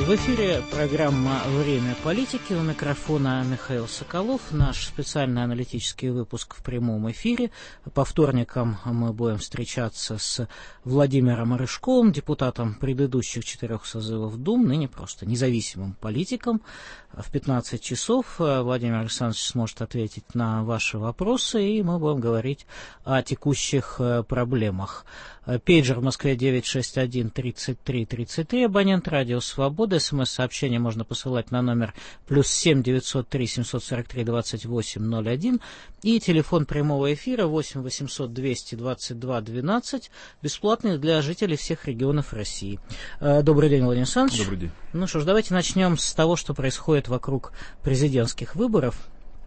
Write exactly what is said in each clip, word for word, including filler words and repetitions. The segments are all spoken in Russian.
В эфире программа «Время политики». У микрофона Михаил Соколов. Наш специальный аналитический выпуск в прямом эфире. По вторникам мы будем встречаться с Владимиром Рыжковым, депутатом предыдущих четырех созывов Дум, ныне просто независимым политиком. В пятнадцать часов Владимир Александрович сможет ответить на ваши вопросы, и мы будем говорить о текущих проблемах. Пейджер в Москве девять шесть один тридцать три тридцать три, абонент радио «Свобода». СМС-сообщение можно посылать на номер плюс семь девятьсот три семьсот сорок три двадцать восемь ноль один. И телефон прямого эфира восемь восемьсот двести двадцать два двенадцать, бесплатный для жителей всех регионов России. Добрый день, Владимир Александрович. Добрый день. Ну что ж, давайте начнем с того, что происходит вокруг президентских выборов.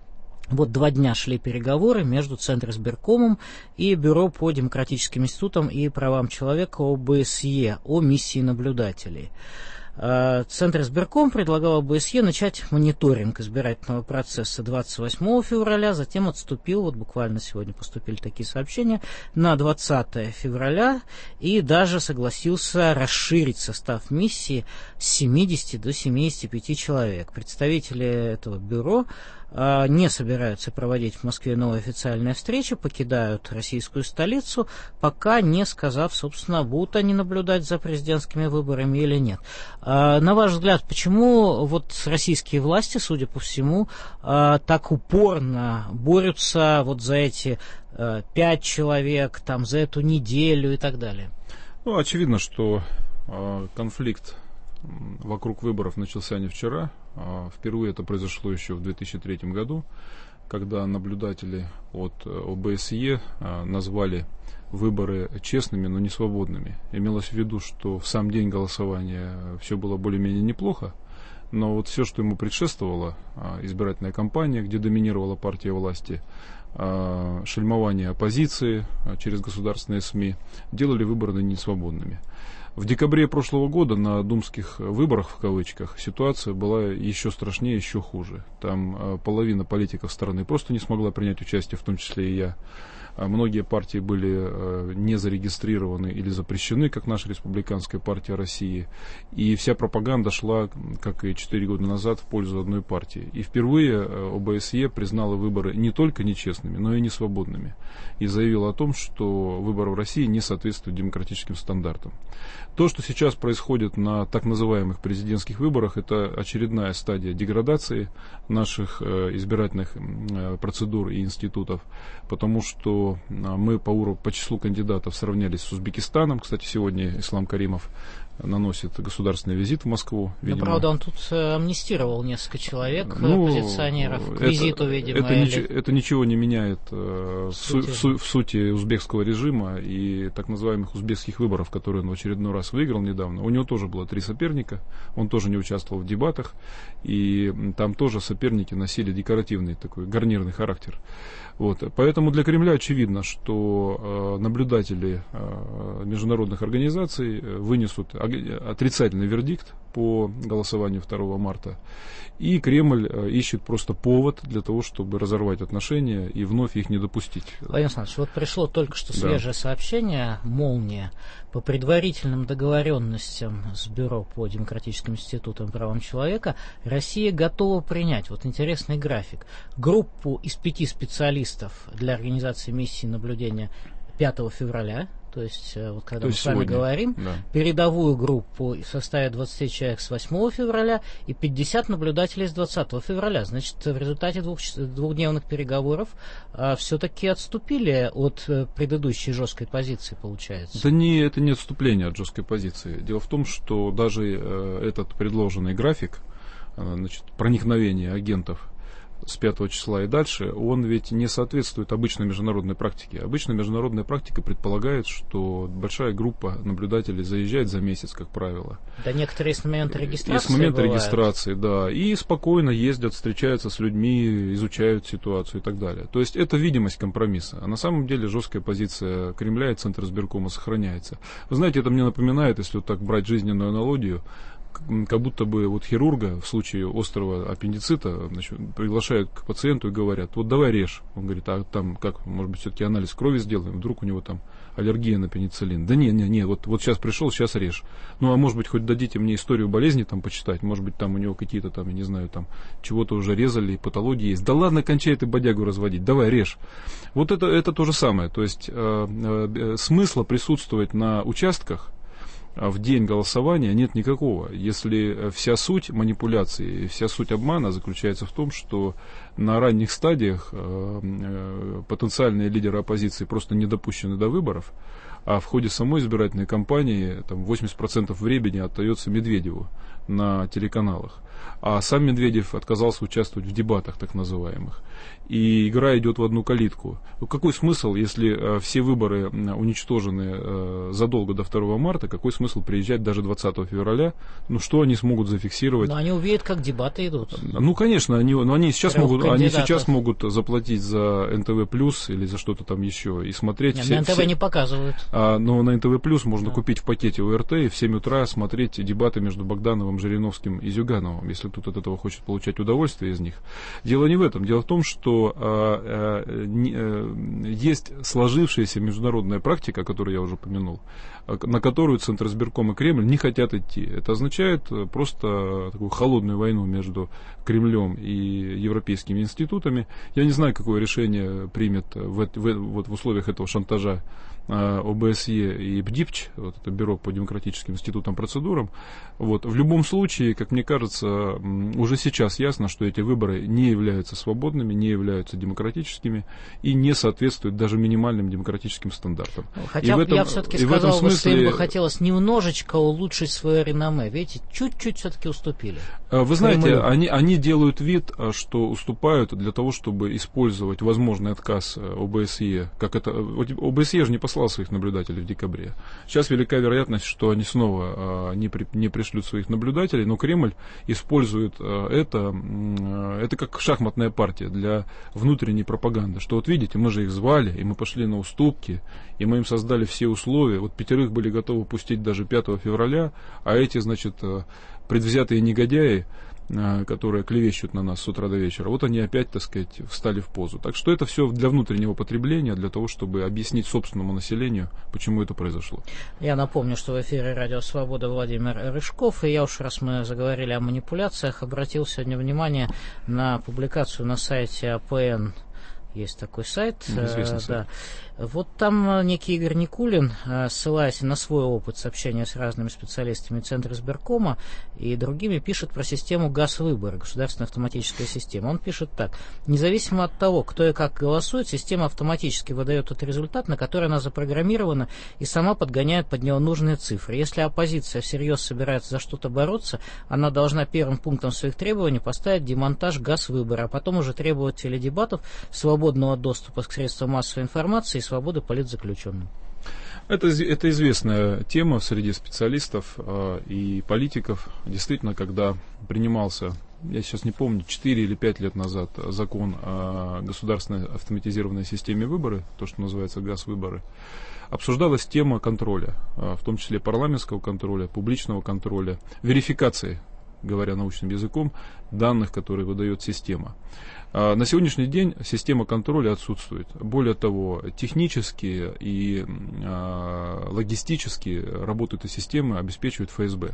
Вот два дня шли переговоры между Центризбиркомом и Бюро по демократическим институтам и правам человека ОБСЕ о миссии наблюдателей. Центризбирком предлагал ОБСЕ начать мониторинг избирательного процесса двадцать восьмого февраля, затем отступил, вот буквально сегодня поступили такие сообщения, на двадцатое февраля и даже согласился расширить состав миссии с семидесяти до семидесяти пяти человек. Представители этого бюро не собираются проводить в Москве новые официальные встречи, покидают российскую столицу, пока не сказав, собственно, будут они наблюдать за президентскими выборами или нет. На ваш взгляд, почему вот российские власти, судя по всему, так упорно борются вот за эти пять человек, там, за эту неделю и так далее? Ну, очевидно, что конфликт вокруг выборов начался не вчера. Впервые это произошло еще в две тысячи третьем году, когда наблюдатели от ОБСЕ назвали выборы честными, но не свободными. Имелось в виду, что в сам день голосования все было более-менее неплохо, но вот все, что ему предшествовало, избирательная кампания, где доминировала партия власти, шельмование оппозиции через государственные СМИ, делали выборы несвободными. В декабре прошлого года на думских выборах, в кавычках, ситуация была еще страшнее, еще хуже. Там э, половина политиков страны просто не смогла принять участие, в том числе и я. А многие партии были э, не зарегистрированы или запрещены, как наша Республиканская партия России. И вся пропаганда шла, как и четыре года назад, в пользу одной партии. И впервые э, ОБСЕ признала выборы не только нечестными, но и несвободными. И заявила о том, что выборы в России не соответствуют демократическим стандартам. То, что сейчас происходит на так называемых президентских выборах, это очередная стадия деградации наших э, избирательных э, процедур и институтов, потому что э, мы по уровню, по числу кандидатов сравнялись с Узбекистаном. Кстати, сегодня Ислам Каримов наносит государственный визит в Москву. Видимо. Но, правда, он тут амнистировал несколько человек, ну, оппозиционеров, к визиту, это, видимо. Это, или... нич- это ничего не меняет э, в, сути. В, су- в сути узбекского режима и так называемых узбекских выборов, которые он в очередной раз выиграл недавно. У него тоже было три соперника, он тоже не участвовал в дебатах, и там тоже соперники носили декоративный такой гарнирный характер. Вот. Поэтому для Кремля очевидно, что э, наблюдатели э, международных организаций вынесут отрицательный вердикт по голосованию второго марта. И Кремль э, ищет просто повод для того, чтобы разорвать отношения и вновь их не допустить. Владимир Александрович, вот пришло только что свежее да. сообщение, «Молния». По предварительным договоренностям с Бюро по демократическим институтам и правам человека Россия готова принять, вот интересный график, группу из пяти специалистов для организации миссии наблюдения пятого февраля, то есть вот когда То мы с вами сегодня. говорим, да. передовую группу в составе двадцати человек с восьмого февраля и пятьдесят наблюдателей с двадцатого февраля. Значит, в результате двух, двухдневных переговоров а, все-таки отступили от а, предыдущей жесткой позиции, получается. Это не, это не отступление от жесткой позиции. Дело в том, что даже э, этот предложенный график, э, значит, проникновения агентов с пятого числа и дальше, он ведь не соответствует обычной международной практике. Обычная международная практика предполагает, что большая группа наблюдателей заезжает за месяц, как правило. Да, некоторые с момента регистрации. И с момента бывают. регистрации, да. И спокойно ездят, встречаются с людьми, изучают ситуацию и так далее. То есть это видимость компромисса. А на самом деле жесткая позиция Кремля и Центризбиркома сохраняется. Вы знаете, это мне напоминает, если вот так брать жизненную аналогию, как будто бы вот хирурга в случае острого аппендицита, значит, приглашают к пациенту и говорят: вот давай режь. Он говорит: а там как, может быть, все-таки анализ крови сделаем, вдруг у него там аллергия на пенициллин. Да не, не, не, вот, вот сейчас пришел, сейчас режь. Ну, а может быть, хоть дадите мне историю болезни там почитать, может быть, там у него какие-то там, я не знаю, там чего-то уже резали, патологии есть. Да ладно, кончай ты бодягу разводить, давай режь. Вот это, это то же самое. То есть э, э, смысла присутствовать на участках в день голосования нет никакого, если вся суть манипуляции, вся суть обмана заключается в том, что на ранних стадиях э, э, потенциальные лидеры оппозиции просто не допущены до выборов, а в ходе самой избирательной кампании там, восемьдесят процентов времени отдается Медведеву на телеканалах. А сам Медведев отказался участвовать в дебатах так называемых. И игра идет в одну калитку. Ну, какой смысл, если э, все выборы уничтожены э, задолго до второго марта, какой смысл приезжать даже двадцатого февраля? Ну, что они смогут зафиксировать? Но они увидят, как дебаты идут. Ну, конечно, они, но они, сейчас могут, они сейчас могут заплатить за эн тэ вэ плюс или за что-то там еще и смотреть. Нет, все, на эн тэ вэ все... не показывают. А, но на эн тэ вэ плюс можно да. купить в пакете о эр тэ и в семь утра смотреть дебаты между Богдановым, Жириновским и Зюгановым, если кто-то от этого хочет получать удовольствие из них. Дело не в этом. Дело в том, что а, а, не, а, есть сложившаяся международная практика, которую я уже упомянул, на которую Центризбирком и Кремль не хотят идти. Это означает просто такую холодную войну между Кремлем и европейскими институтами. Я не знаю, какое решение примет в, в, вот в условиях этого шантажа о бэ эс е и бэ ди пэ ч, вот это Бюро по демократическим институтам процедурам. Вот. В любом случае, как мне кажется, уже сейчас ясно, что эти выборы не являются свободными, не являются демократическими и не соответствуют даже минимальным демократическим стандартам. Хотя бы я все-таки сказал, смысле... что им бы хотелось немножечко улучшить свое реноме. Видите, чуть-чуть все-таки уступили. Вы знаете, они, они делают вид, что уступают для того, чтобы использовать возможный отказ о бэ эс е. Как это... о бэ эс е же не послал своих наблюдателей в декабре. Сейчас велика вероятность, что они снова не, при, не пришлют своих наблюдателей, но Кремль использует это, это как шахматная партия для внутренней пропаганды. Что вот видите, мы же их звали, и мы пошли на уступки, и мы им создали все условия. Вот пятерых были готовы пустить даже пятого февраля, а эти, значит, предвзятые негодяи, которые клевещут на нас с утра до вечера, вот они опять, так сказать, встали в позу. Так что это все для внутреннего потребления, для того, чтобы объяснить собственному населению, почему это произошло. Я напомню, что в эфире Радио Свобода Владимир Рыжков, и я уж, раз мы заговорили о манипуляциях, обратил сегодня внимание на публикацию на сайте а пэ эн. Есть такой сайт. Известный сайт. Да. Вот там некий Игорь Никулин, ссылаясь на свой опыт с общения с разными специалистами Центризбиркома и другими, пишет про систему ГАЗ-выбора, государственная автоматическая система. Он пишет так: независимо от того, кто и как голосует, система автоматически выдает тот результат, на который она запрограммирована, и сама подгоняет под него нужные цифры. Если оппозиция всерьез собирается за что-то бороться, она должна первым пунктом своих требований поставить демонтаж ГАЗ-выбора, а потом уже требовать теледебатов, свободного доступа к средствам массовой информации и свободы политзаключенным. Это, это известная тема среди специалистов э, и политиков. Действительно, когда принимался, я сейчас не помню, четыре или пять лет назад закон о государственной автоматизированной системе выборы, то, что называется ГАЗ-выборы, обсуждалась тема контроля, э, в том числе парламентского контроля, публичного контроля, верификации, говоря научным языком, данных, которые выдает система. На сегодняшний день система контроля отсутствует. Более того, технически и э, логистически работу этой системы обеспечивает эф эс бэ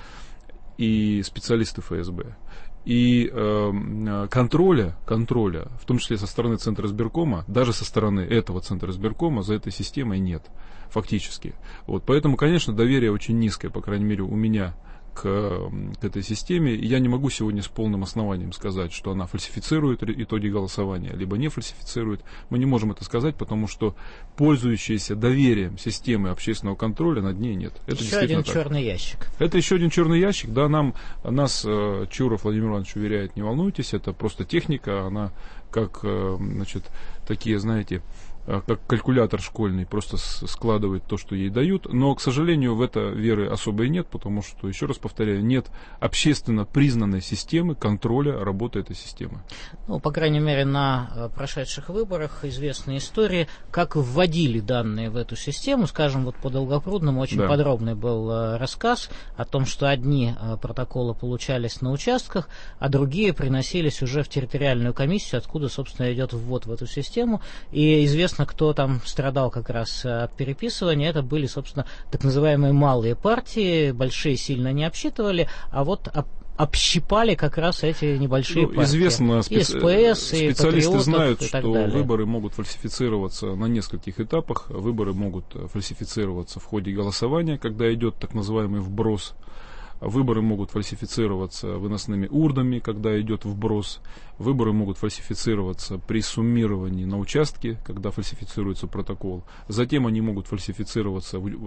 и специалисты эф эс бэ. И э, контроля, контроля, в том числе со стороны Центризбиркома, даже со стороны этого Центризбиркома за этой системой нет, фактически. Вот, поэтому, конечно, доверие очень низкое, по крайней мере, у меня к, к этой системе. Я не могу сегодня с полным основанием сказать, что она фальсифицирует итоги голосования, либо не фальсифицирует. Мы не можем это сказать, потому что пользующиеся доверием системы общественного контроля над ней нет. Это еще один так. черный ящик. Это еще один черный ящик. Да, нам, нас Чуров Владимир Иванович уверяет, не волнуйтесь, это просто техника, она как, значит, такие, знаете, как калькулятор школьный, просто складывает то, что ей дают. Но, к сожалению, в это веры особой нет, потому что, еще раз повторяю, нет общественно признанной системы контроля работы этой системы. Ну, по крайней мере, на прошедших выборах известны истории, как вводили данные в эту систему. Скажем, вот по Долгопрудному очень да. подробный был рассказ о том, что одни протоколы получались на участках, а другие приносились уже в территориальную комиссию, откуда, собственно, идет ввод в эту систему. И известно, Единственное, кто там страдал как раз от переписывания, это были, собственно, так называемые малые партии, большие сильно не обсчитывали, а вот общипали как раз эти небольшие ну, партии. Известно, специ... и СПС, и специалисты знают, и что далее. Выборы могут фальсифицироваться на нескольких этапах. Выборы могут фальсифицироваться в ходе голосования, когда идет так называемый вброс. Выборы могут фальсифицироваться выносными урнами, когда идет вброс. Выборы могут фальсифицироваться при суммировании на участке, когда фальсифицируется протокол. Затем они могут фальсифицироваться в,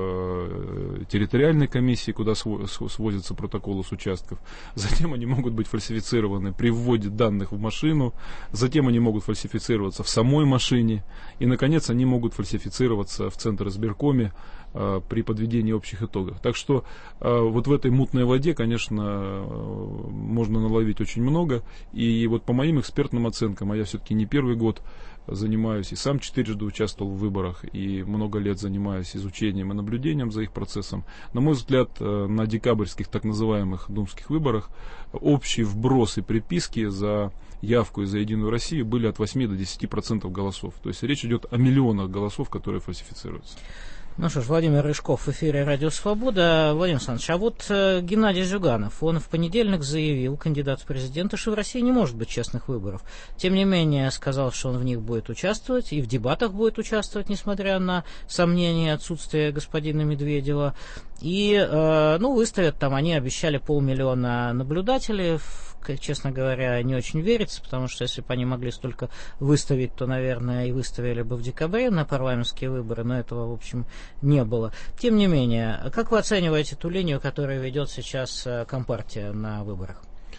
в территориальной комиссии, куда свозятся протоколы с участков. Затем они могут быть фальсифицированы при вводе данных в машину. Затем они могут фальсифицироваться в самой машине. И, наконец, они могут фальсифицироваться в Центризбиркоме при подведении общих итогов. Так что вот в этой мутной воде, конечно, можно наловить очень много. И вот по моим экспертным оценкам, а я все-таки не первый год занимаюсь, и сам четырежды участвовал в выборах, и много лет занимаюсь изучением и наблюдением за их процессом. На мой взгляд, на декабрьских так называемых думских выборах общий вброс и приписки за явку и за Единую Россию были от восьми до десяти процентов голосов. То есть речь идет о миллионах голосов, которые фальсифицируются. Ну что ж, Владимир Рыжков в эфире «Радио Свобода». Владимир Александрович, а вот э, Геннадий Зюганов, он в понедельник заявил, кандидат в президенты, что в России не может быть честных выборов. Тем не менее, сказал, что он в них будет участвовать, и в дебатах будет участвовать, несмотря на сомнения и отсутствие господина Медведева. И, э, ну, выставят там, они обещали полмиллиона наблюдателей. Честно говоря, не очень верится, потому что если бы они могли столько выставить, то, наверное, и выставили бы в декабре на парламентские выборы, но этого, в общем, не было. Тем не менее, как вы оцениваете ту линию, которую ведет сейчас Компартия на выборах?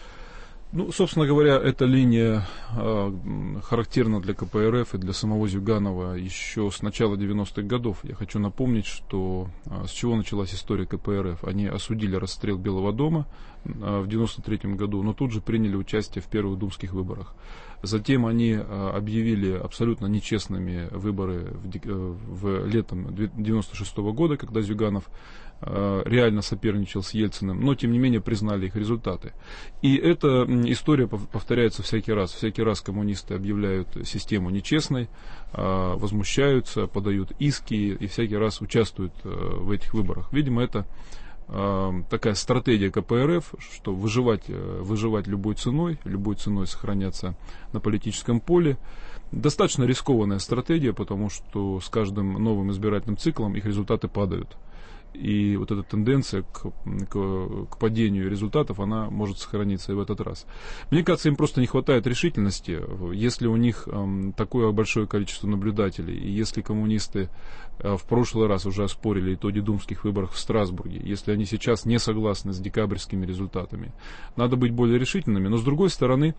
Ну, собственно говоря, эта линия э, характерна для ка пэ эр эф и для самого Зюганова еще с начала девяностых годов. Я хочу напомнить, что э, с чего началась история ка пэ эр эф. Они осудили расстрел Белого дома э, в девяносто третьем году, но тут же приняли участие в первых думских выборах. Затем они э, объявили абсолютно нечестными выборы в, э, в летом девяносто шестого года, когда Зюганов реально соперничал с Ельциным, но тем не менее признали их результаты. И эта история повторяется всякий раз. Всякий раз коммунисты объявляют систему нечестной, возмущаются, подают иски и всякий раз участвуют в этих выборах. Видимо, это такая стратегия ка пэ эр эф, что выживать, выживать любой ценой, любой ценой сохраняться на политическом поле. Достаточно рискованная стратегия, потому что с каждым новым избирательным циклом их результаты падают. И вот эта тенденция к, к, к падению результатов, она может сохраниться и в этот раз. Мне кажется, им просто не хватает решительности. Если у них эм, такое большое количество наблюдателей, и если коммунисты э, в прошлый раз уже оспорили итоги думских выборов в Страсбурге, если они сейчас не согласны с декабрьскими результатами, надо быть более решительными. Но с другой стороны,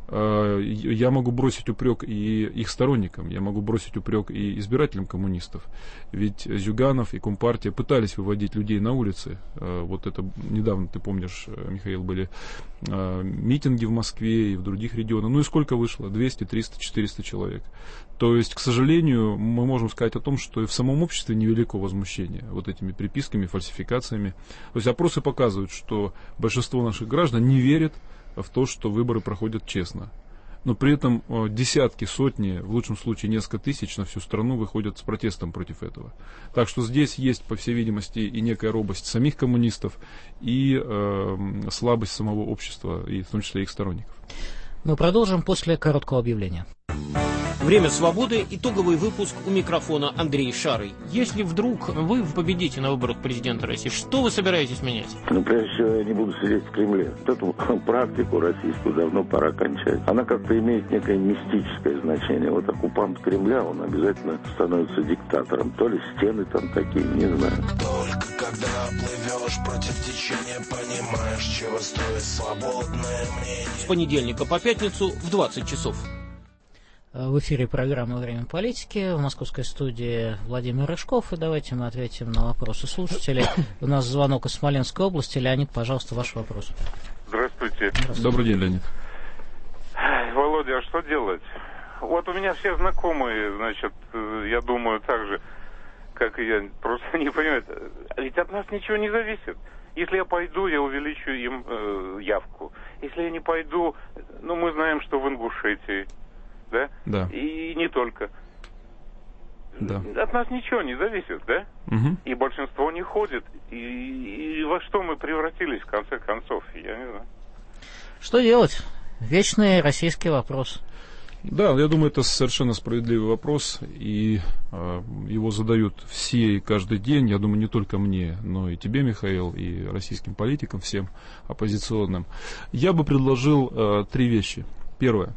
я могу бросить упрек и их сторонникам, я могу бросить упрек и избирателям коммунистов. Ведь Зюганов и Компартия пытались выводить людей на улицы. Вот это недавно, ты помнишь, Михаил, были митинги в Москве и в других регионах. Ну и сколько вышло? двести, триста, четыреста человек. То есть, к сожалению, мы можем сказать о том, что и в самом обществе невелико возмущение вот этими приписками, фальсификациями. То есть опросы показывают, что большинство наших граждан не верит в то, что выборы проходят честно. Но при этом десятки, сотни, в лучшем случае несколько тысяч на всю страну выходят с протестом против этого. Так что здесь есть, по всей видимости, и некая робость самих коммунистов, и э, слабость самого общества, и в том числе их сторонников. Мы продолжим после короткого объявления. Время свободы. Итоговый выпуск. У микрофона Андрей Шарый. Если вдруг вы победите на выборах президента России, что вы собираетесь менять? Ну, прежде всего, я не буду сидеть в Кремле. Вот эту практику российскую давно пора кончать. Она как-то имеет некое мистическое значение. Вот оккупант Кремля, он обязательно становится диктатором. То ли стены там такие, не знаю. Только когда плывешь против течения, понимаешь, чего стоит свободное мнение. С понедельника по пятницу в двадцать часов. В эфире программы «Время политики». В московской студии Владимир Рыжков. И давайте мы ответим на вопросы слушателей. У нас звонок из Смоленской области. Леонид, пожалуйста, ваш вопрос. Здравствуйте. Здравствуйте. Добрый день, Леонид. Володя, а что делать? Вот у меня все знакомые, значит, я думаю, так же, как и я, просто не понимают. Ведь от нас ничего не зависит. Если я пойду, я увеличу им э, явку. Если я не пойду, ну, мы знаем, что в Ингушетии, да? Да. И не только. Да. От нас ничего не зависит, да? Угу. И большинство не ходит. И, и во что мы превратились, в конце концов, я не знаю. Что делать? Вечный российский вопрос. Да, я думаю, это совершенно справедливый вопрос, и э, его задают все и каждый день, я думаю, не только мне, но и тебе, Михаил, и российским политикам, всем оппозиционным. Я бы предложил э, три вещи. Первое.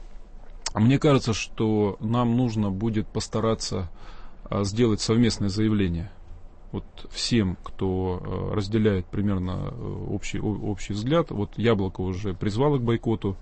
Мне кажется, что нам нужно будет постараться э, сделать совместное заявление. Вот всем, кто э, разделяет примерно э, общий, общий взгляд. Вот Яблоко уже призвало к бойкоту.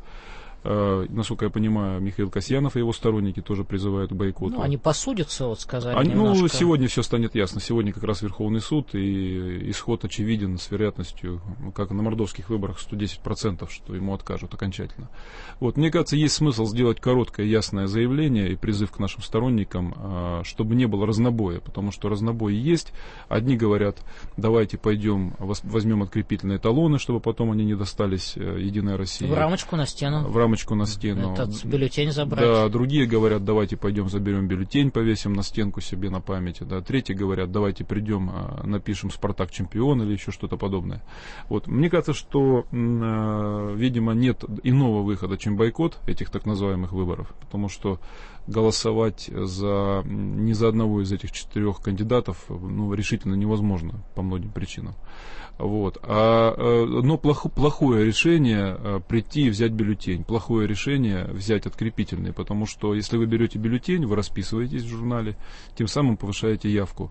Uh, насколько я понимаю, Михаил Касьянов и его сторонники тоже призывают к бойкоту. Ну, они посудятся, вот сказали они, немножко. Ну, сегодня все станет ясно. Сегодня как раз Верховный суд, и исход очевиден с вероятностью, как на мордовских выборах, сто десять процентов, что ему откажут окончательно. Вот, мне кажется, есть смысл сделать короткое, ясное заявление и призыв к нашим сторонникам, uh, чтобы не было разнобоя, потому что разнобой есть. Одни говорят, давайте пойдем, возьмем открепительные талоны, чтобы потом они не достались uh, Единой России. В рамочку на стену. В рамочку на стену. Этот бюллетень забрать. Да, другие говорят, давайте пойдем заберем бюллетень, повесим на стенку себе на память. Да. Третьи говорят, давайте придем, напишем «Спартак чемпион» или еще что-то подобное. Вот. Мне кажется, что, видимо, нет иного выхода, чем бойкот этих так называемых выборов, потому что голосовать за, ни за одного из этих четырех кандидатов ну, решительно невозможно по многим причинам. Вот. А, но плохо, плохое решение прийти и взять бюллетень, плохое решение взять открепительный, потому что если вы берете бюллетень, вы расписываетесь в журнале, тем самым повышаете явку.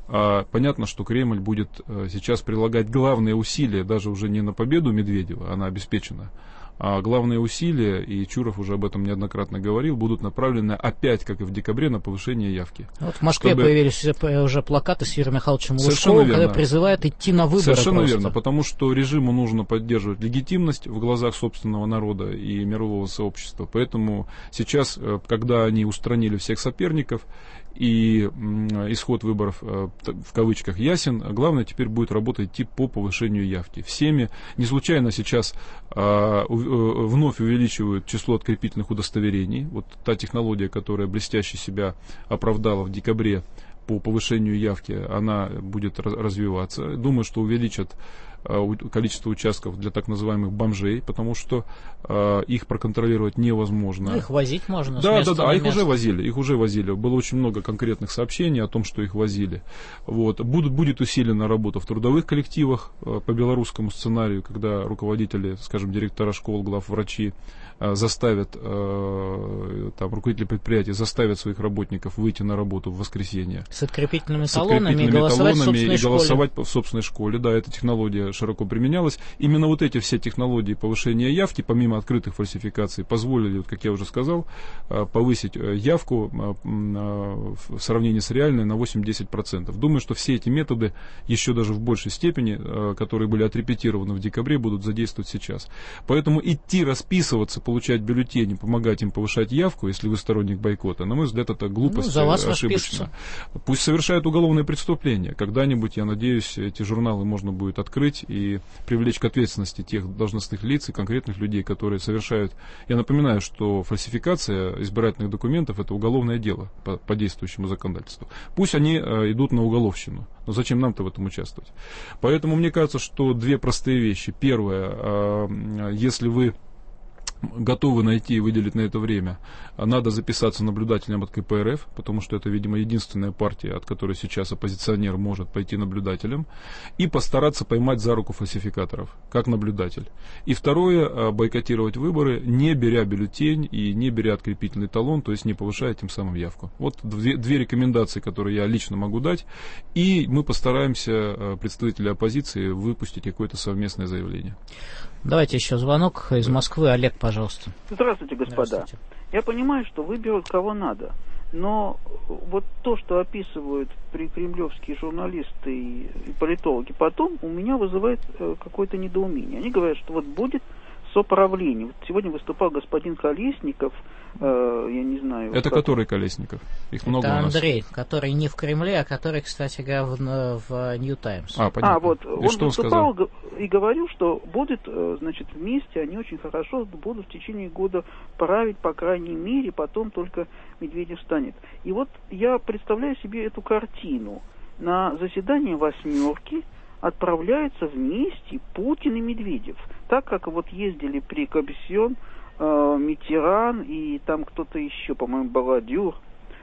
А понятно, что Кремль будет сейчас прилагать главные усилия, даже уже не на победу Медведева, она обеспечена, а главные усилия, и Чуров уже об этом неоднократно говорил, будут направлены опять, как и в декабре, на повышение явки. Вот в Москве чтобы... появились уже плакаты с Юрием Михайловичем Лужковым, когда призывают идти на выборы. Совершенно просто. верно, потому что режиму нужно поддерживать легитимность в глазах собственного народа и мирового сообщества. Поэтому сейчас, когда они устранили всех соперников, и исход выборов в кавычках ясен, главное теперь будет работать идти по повышению явки. Всеми, не случайно сейчас а, у, вновь увеличивают число открепительных удостоверений. Вот та технология, которая блестяще себя оправдала в декабре по повышению явки, она будет развиваться. Думаю, что увеличат количество участков для так называемых бомжей, потому что э, их проконтролировать невозможно. Ну, их возить можно. Да, да, да, а их уже возили, их уже возили. Было очень много конкретных сообщений о том, что их возили. Вот. Будут, будет усилена работа в трудовых коллективах э, по белорусскому сценарию, когда руководители, скажем, директора школ, главврачи э, заставят, э, там, руководители предприятий заставят своих работников выйти на работу в воскресенье. С открепительными с талонами, открепительными и голосовать, талонами в, и школе. голосовать в собственной школе. Да, эта технология широко применялась. Именно вот эти все технологии повышения явки, помимо открытых фальсификаций, позволили, вот, как я уже сказал, повысить явку в сравнении с реальной на восемь-десять процентов. Думаю, что все эти методы еще даже в большей степени, которые были отрепетированы в декабре, будут задействовать сейчас. Поэтому идти расписываться, получать бюллетени, помогать им повышать явку, если вы сторонник бойкота, на мой взгляд, это глупость, ну, за вас ошибочно. Пусть совершают уголовные преступления. Когда-нибудь, я надеюсь, эти журналы можно будет открыть и привлечь к ответственности тех должностных лиц и конкретных людей, которые совершают. Я напоминаю, что фальсификация избирательных документов — это уголовное дело по, по действующему законодательству. Пусть они э, идут на уголовщину, но зачем нам-то в этом участвовать? Поэтому мне кажется, что две простые вещи. Первое, э, если вы готовы найти и выделить на это время, надо записаться наблюдателем от ка пэ эр эф, потому что это, видимо, единственная партия, от которой сейчас оппозиционер может пойти наблюдателем, и постараться поймать за руку фальсификаторов, как наблюдатель. И второе, бойкотировать выборы, не беря бюллетень и не беря открепительный талон, то есть не повышая тем самым явку. Вот две, две рекомендации, которые я лично могу дать, и мы постараемся, представители оппозиции, выпустить какое-то совместное заявление. Давайте еще звонок из Москвы. Олег, пожалуйста. Здравствуйте, господа. Здравствуйте. Я понимаю, что выберут кого надо, но вот то, что описывают прикремлевские журналисты и политологи потом, у меня вызывает какое-то недоумение. Они говорят, что вот будет соправления. Вот сегодня выступал господин Колесников, э, я не знаю... Это как... который Колесников? Их много Это у нас. Андрей, который не в Кремле, а который, кстати говоря, в, в Нью Таймс. А, понятно. А, вот, и он что выступал он сказал? и говорил, что будет, значит, вместе, они очень хорошо будут в течение года править, по крайней мере, потом только Медведев станет. И вот я представляю себе эту картину. На заседание «восьмерки» отправляются вместе Путин и Медведев. Так как вот ездили при Кобесьон, э, Миттеран и там кто-то еще, по-моему, Баладюр.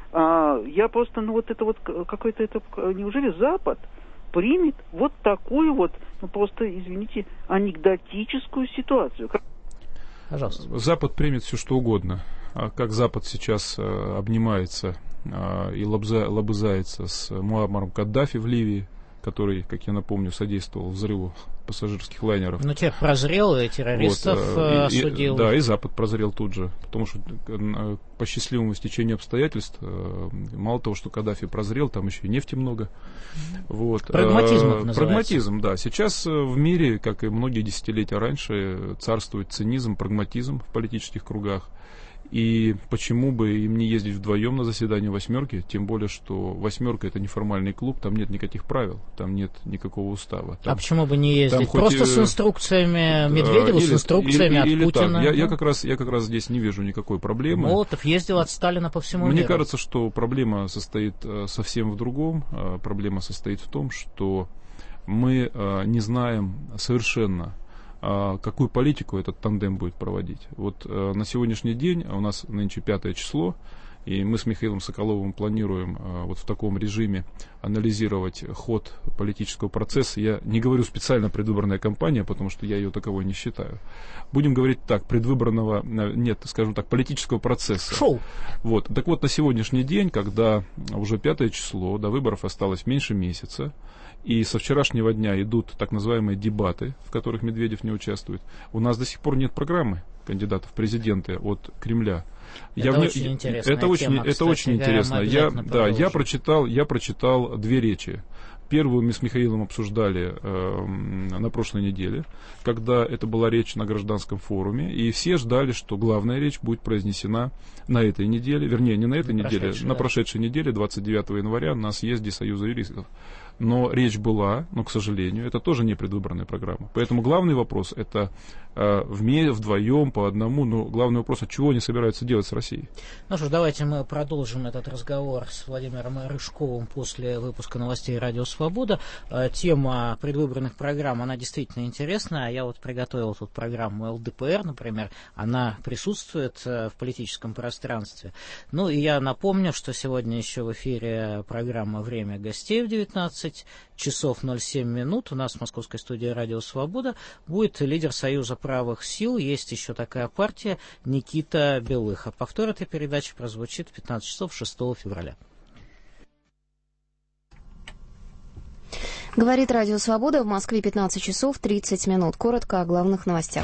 А, я просто, ну вот это вот какой-то, это, неужели Запад примет вот такую вот, ну просто, извините, анекдотическую ситуацию? Пожалуйста. Запад примет все, что угодно. А как Запад сейчас э, обнимается э, и лобза, лобызается с Муаммаром Каддафи в Ливии, который, как я напомню, содействовал взрыву пассажирских лайнеров. Ну, тех прозрел, и террористов вот, э, и, осудил. И, да, и Запад прозрел тут же. Потому что э, по счастливому стечению обстоятельств, э, мало того, что Каддафи прозрел, там еще и нефти много. Вот. Прагматизм это э, называется. Прагматизм, да. Сейчас в мире, как и многие десятилетия раньше, царствует цинизм, прагматизм в политических кругах. И почему бы им не ездить вдвоем на заседание «восьмерки», тем более, что «восьмерка» — это неформальный клуб, там нет никаких правил, там нет никакого устава. Там, а почему бы не ездить? Просто и, с инструкциями Медведева, или, с инструкциями или, или, от Путина? Так. Я, я, как раз, я как раз здесь не вижу никакой проблемы. Молотов ездил от Сталина по всему Мне миру. Мне кажется, что проблема состоит совсем в другом. Проблема состоит в том, что мы не знаем совершенно, какую политику этот тандем будет проводить. Вот э, на сегодняшний день, у нас нынче пятое число, и мы с Михаилом Соколовым планируем э, вот в таком режиме анализировать ход политического процесса. Я не говорю специально предвыборная кампания, потому что я ее таковой не считаю. Будем говорить так, предвыборного, нет, скажем так, политического процесса. Шоу. Вот. Так вот, на сегодняшний день, когда уже пятое число, до выборов осталось меньше месяца, и со вчерашнего дня идут так называемые дебаты, в которых Медведев не участвует. У нас до сих пор нет программы кандидатов в президенты от Кремля. Это я очень вне... интересная это очень, тема, это кстати, очень интересно. Я, да, я прочитал, я прочитал две речи. Первую мы с Михаилом обсуждали э, на прошлой неделе, когда это была речь на гражданском форуме, и все ждали, что главная речь будет произнесена на этой неделе, вернее, не на этой на неделе, на да. прошедшей неделе, двадцать девятого января, на съезде Союза юристов. Но речь была, но, к сожалению, это тоже не предвыборная программа. Поэтому главный вопрос — это э, вместе, вдвоем, по одному, но главный вопрос — от чего они собираются делать с Россией. Ну что ж, давайте мы продолжим этот разговор с Владимиром Рыжковым после выпуска новостей «Радио Свобода». Э, тема предвыборных программ, она действительно интересная. Я вот приготовил тут программу эл дэ пэ эр, например. Она присутствует э, в политическом пространстве. Ну и я напомню, что сегодня еще в эфире программа «Время гостей» в девятнадцать часов ноль семь минут. У нас в московской студии «Радио Свобода» будет лидер Союза правых сил. Есть еще такая партия Никита Белых. А повтор этой передачи прозвучит в пятнадцать часов шестого февраля. Говорит «Радио Свобода», в Москве пятнадцать часов тридцать минут. Коротко о главных новостях.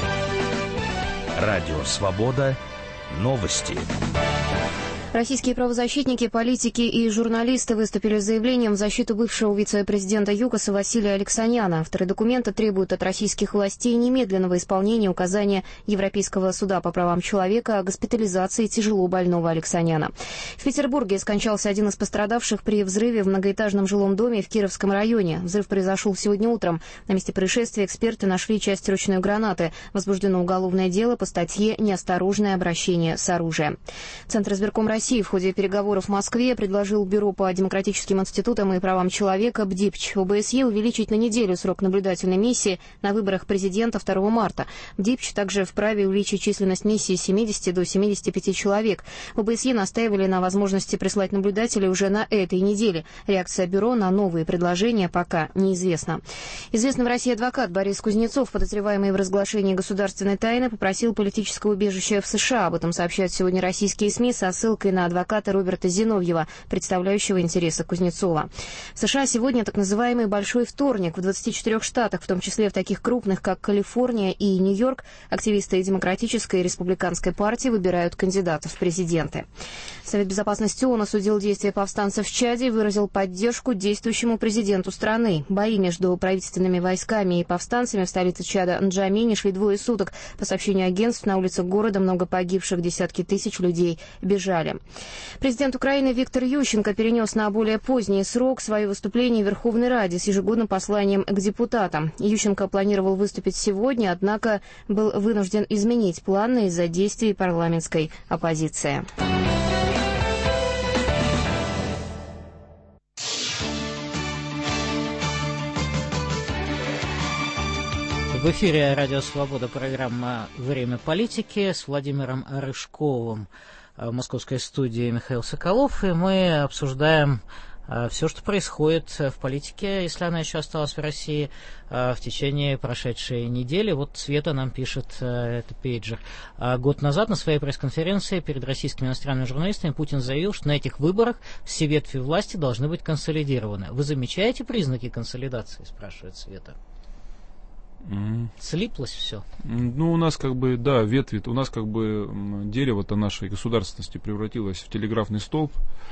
«Радио Свобода». Новости. Российские правозащитники, политики и журналисты выступили с заявлением в защиту бывшего вице-президента ЮКОСа Василия Алексаняна. Авторы документа требуют от российских властей немедленного исполнения указания Европейского суда по правам человека о госпитализации тяжело больного Алексаняна. В Петербурге скончался один из пострадавших при взрыве в многоэтажном жилом доме в Кировском районе. Взрыв произошел сегодня утром. На месте происшествия эксперты нашли часть ручной гранаты. Возбуждено уголовное дело по статье «Неосторожное обращение с оружием». Центр избирком России в ходе переговоров в Москве предложил Бюро по демократическим институтам и правам человека БДИПЧ ОБСЕ увеличить на неделю срок наблюдательной миссии на выборах президента второго марта. БДИПЧ также вправе увеличить численность миссии с семидесяти до семидесяти пяти человек. В ОБСЕ настаивали на возможности прислать наблюдателей уже на этой неделе. Реакция Бюро на новые предложения пока неизвестна. Известный в России адвокат Борис Кузнецов, подозреваемый в разглашении государственной тайны, попросил политическое убежище в США. Об этом сообщают сегодня российские СМИ со ссылкой на адвоката Роберта Зиновьева, представляющего интересы Кузнецова. В США сегодня так называемый «Большой вторник». В двадцати четырёх штатах, в том числе в таких крупных, как Калифорния и Нью-Йорк, активисты Демократической и Республиканской партии выбирают кандидатов в президенты. Совет безопасности ООН осудил действия повстанцев в Чаде и выразил поддержку действующему президенту страны. Бои между правительственными войсками и повстанцами в столице Чада Нджамени шли двое суток. По сообщению агентств, на улицах города много погибших, десятки тысяч людей бежали. Президент Украины Виктор Ющенко перенес на более поздний срок свое выступление в Верховной Раде с ежегодным посланием к депутатам. Ющенко планировал выступить сегодня, однако был вынужден изменить планы из-за действий парламентской оппозиции. В эфире «Радио Свобода», программа «Время политики» с Владимиром Рыжковым, в московской студии Михаил Соколов, и мы обсуждаем все, что происходит в политике, если она еще осталась в России, в течение прошедшей недели. Вот Света нам пишет, это пейджер. Год назад на своей пресс-конференции перед российскими иностранными журналистами Путин заявил, что на этих выборах все ветви власти должны быть консолидированы. Вы замечаете признаки консолидации, спрашивает Света? Mm. Слиплось все. Ну, у нас как бы, да, ветви, у нас как бы дерево-то нашей государственности превратилось в телеграфный столб,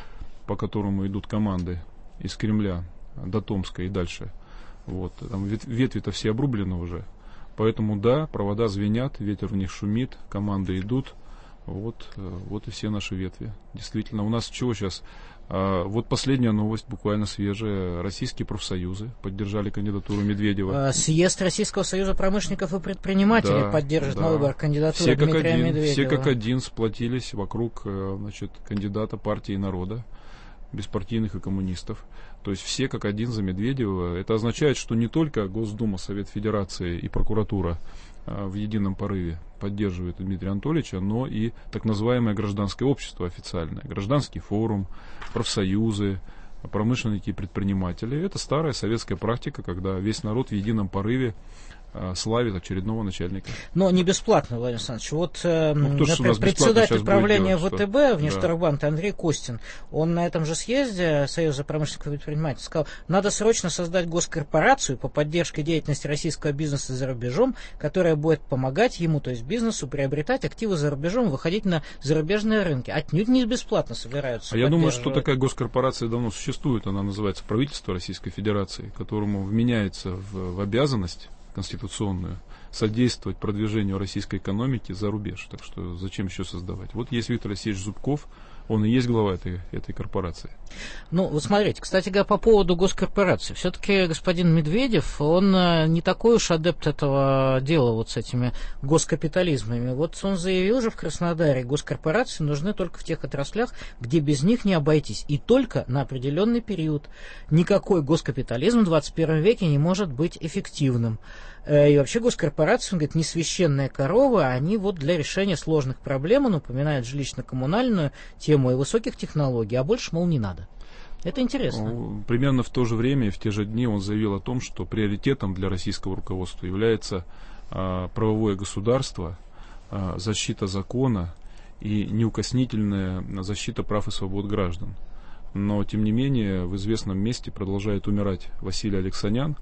по которому идут команды из Кремля до Томска и дальше. Вот. Там ветви-то все обрублены уже. Поэтому, да, провода звенят, ветер в них шумит, команды идут. Вот, вот и все наши ветви. Действительно, у нас чего сейчас? А, вот последняя новость, буквально свежая. Российские профсоюзы поддержали кандидатуру Медведева. Съезд Российского союза промышленников и предпринимателей да, поддержит да. на выборах кандидатуру Дмитрия один, Медведева. Все как один сплотились вокруг, значит, кандидата партии народа, беспартийных и коммунистов. То есть все как один за Медведева. Это означает, что не только Госдума, Совет Федерации и прокуратура а, в едином порыве поддерживают Дмитрия Анатольевича, но и так называемое гражданское общество официальное. Гражданский форум, профсоюзы, промышленники и предприниматели. Это старая советская практика, когда весь народ в едином порыве славит очередного начальника. Но не бесплатно, Владимир Александрович. Вот, ну, например, председатель правления ВТБ, Внешторгбанка, да. Андрей Костин, он на этом же съезде Союза промышленников и предпринимателей сказал, надо срочно создать госкорпорацию по поддержке деятельности российского бизнеса за рубежом, которая будет помогать ему, то есть бизнесу, приобретать активы за рубежом, выходить на зарубежные рынки. Отнюдь не бесплатно собираются. А я думаю, что такая госкорпорация давно существует. Она называется правительство Российской Федерации, которому вменяется в, в обязанность конституционную содействовать продвижению российской экономики за рубеж. Так что зачем еще создавать? Вот есть Виктор Алексеевич Зубков, он и есть глава этой, этой корпорации. Ну, вот смотрите, кстати говоря, по поводу госкорпорации. Все-таки господин Медведев, он не такой уж адепт этого дела вот с этими госкапитализмами. Вот он заявил же в Краснодаре, госкорпорации нужны только в тех отраслях, где без них не обойтись. И только на определенный период. Никакой госкапитализм в двадцать первом веке не может быть эффективным. И вообще госкорпорации, он говорит, не священная корова, они вот для решения сложных проблем, он упоминает жилищно-коммунальную тему и высоких технологий, а больше, мол, не надо. Это интересно. Примерно в то же время и в те же дни он заявил о том, что приоритетом для российского руководства является а, правовое государство, а, защита закона и неукоснительная защита прав и свобод граждан. Но, тем не менее, в известном месте продолжает умирать Василий Алексанян,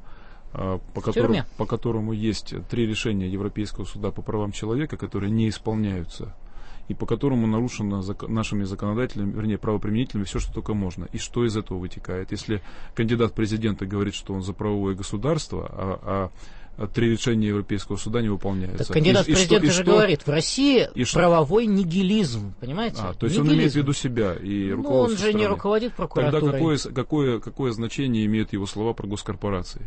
По которому, по которому есть три решения Европейского суда по правам человека, которые не исполняются, и по которому нарушено зак- нашими законодателями, вернее, правоприменителями все, что только можно. И что из этого вытекает? Если кандидат в президенты говорит, что он за правовое государство, а, а три решения Европейского суда не выполняются. Так кандидат в президенты же что, говорит, в России и правовой нигилизм, понимаете? А, то есть нигилизм. Он имеет в виду себя и руководство Ну, он же страны. не руководит прокуратурой. Тогда какое, какое, какое значение имеют его слова про госкорпорации?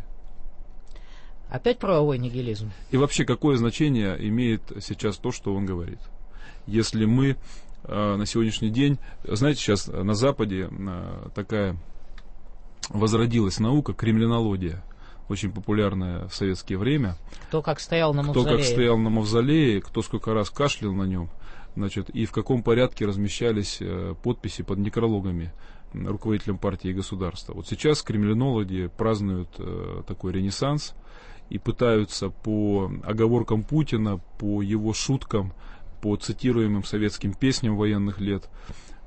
Опять правовой нигилизм. И вообще, какое значение имеет сейчас то, что он говорит? Если мы э, на сегодняшний день, знаете, сейчас на Западе э, такая возродилась наука, кремлинология, очень популярная в советское время. Кто как стоял на мавзолее. Кто как стоял на мавзолее, кто сколько раз кашлял на нем, значит, и в каком порядке размещались э, подписи под некрологами руководителям партии и государства. Вот сейчас кремлинологи празднуют э, такой ренессанс, и пытаются по оговоркам Путина, по его шуткам, по цитируемым советским песням военных лет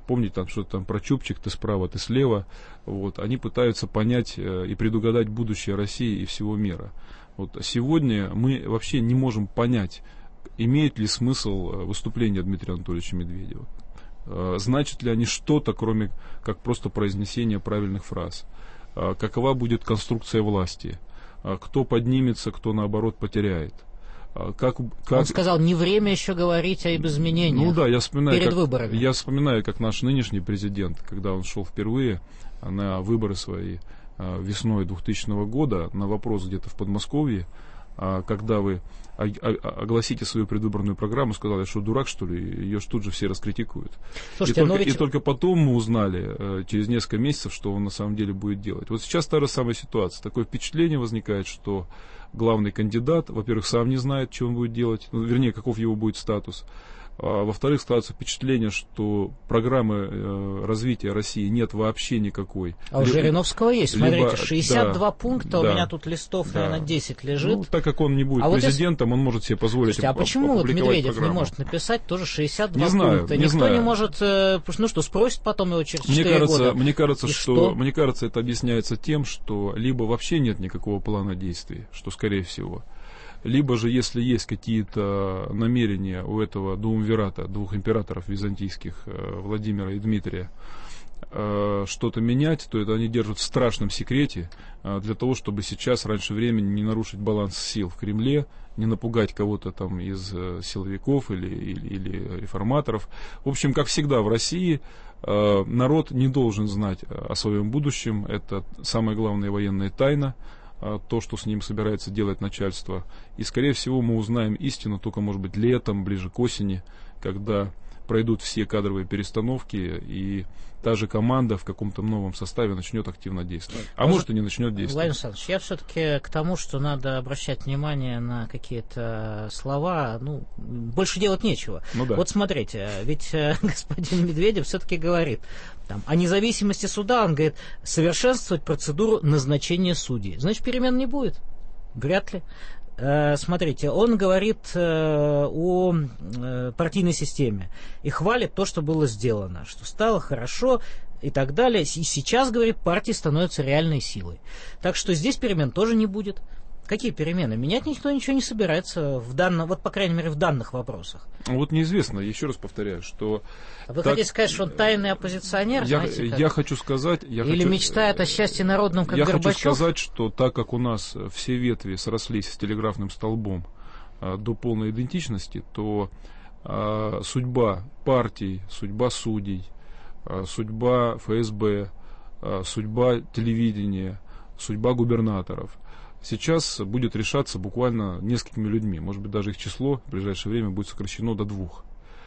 помните там что-то там про чубчик, ты справа, ты слева. Вот, они пытаются понять э, и предугадать будущее России и всего мира. Вот, сегодня мы вообще не можем понять, имеет ли смысл выступление Дмитрия Анатольевича Медведева. Э, значит ли они что-то, кроме как просто произнесения правильных фраз. Э, какова будет конструкция власти. Э, кто поднимется, кто наоборот потеряет. Как, как... Он сказал, не время еще говорить об изменениях. Ну да, я вспоминаю, перед как, выборами. Я вспоминаю, как наш нынешний президент, когда он шел впервые на выборы свои весной двухтысячного года, на вопрос где-то в Подмосковье, когда вы огласите свою предвыборную программу, сказали, что дурак, что ли, ее ж тут же все раскритикуют. Слушайте, и, только, ведь... и только потом мы узнали, через несколько месяцев, что он на самом деле будет делать. Вот сейчас та же самая ситуация. Такое впечатление возникает, что главный кандидат, во-первых, сам не знает, что он будет делать, ну, вернее, каков его будет статус. А, во-вторых, складывается впечатление, что программы э, развития России нет вообще никакой. А у Жириновского есть, смотрите, либо, шестьдесят два да, пункта, да, у меня тут листов, да, наверное, десять лежит. Ну, так как он не будет а президентом, вот если... он может себе позволить. Слушайте, а почему вот Медведев программу? Не может написать тоже шестьдесят два не знаю, пункта? Не Никто знаю. не может, э, ну что, спросит потом его через четыре мне кажется, года. Мне кажется, что, что? мне кажется, это объясняется тем, что либо вообще нет никакого плана действий, что скорее всего, либо же, если есть какие-то намерения у этого дуумвирата, двух императоров византийских, Владимира и Дмитрия, что-то менять, то это они держат в страшном секрете для того, чтобы сейчас раньше времени не нарушить баланс сил в Кремле, не напугать кого-то там из силовиков или, или, или реформаторов. В общем, как всегда в России, народ не должен знать о своем будущем. Это самая главная военная тайна. То, что с ним собирается делать начальство. И, скорее всего, мы узнаем истину только, может быть, летом, ближе к осени, когда пройдут все кадровые перестановки, и та же команда в каком-то новом составе начнет активно действовать. А может, может и не начнет действовать. Владимир Александрович, я все-таки к тому, что надо обращать внимание на какие-то слова, ну, больше делать нечего. Ну, да. Вот смотрите, ведь господин Медведев все-таки говорит, там, о независимости суда, он говорит, совершенствовать процедуру назначения судей. Значит, перемен не будет? Вряд ли. Смотрите, он говорит о партийной системе и хвалит то, что было сделано, что стало хорошо и так далее. И сейчас, говорит, партии становятся реальной силой. Так что здесь перемен тоже не будет. Какие перемены? Менять никто ничего не собирается, в данном, вот, по крайней мере, в данных вопросах. Вот неизвестно, еще раз повторяю, что... Вы так... хотите сказать, что он тайный оппозиционер? Я, знаете, я хочу сказать... Я Или хочу... мечтает о счастье народном, как я Горбачев? Я хочу сказать, что так как у нас все ветви срослись с телеграфным столбом а, до полной идентичности, то а, судьба партий, судьба судей, а, судьба эф эс бэ, а, судьба телевидения, судьба губернаторов сейчас будет решаться буквально несколькими людьми. Может быть, даже их число в ближайшее время будет сокращено до двух.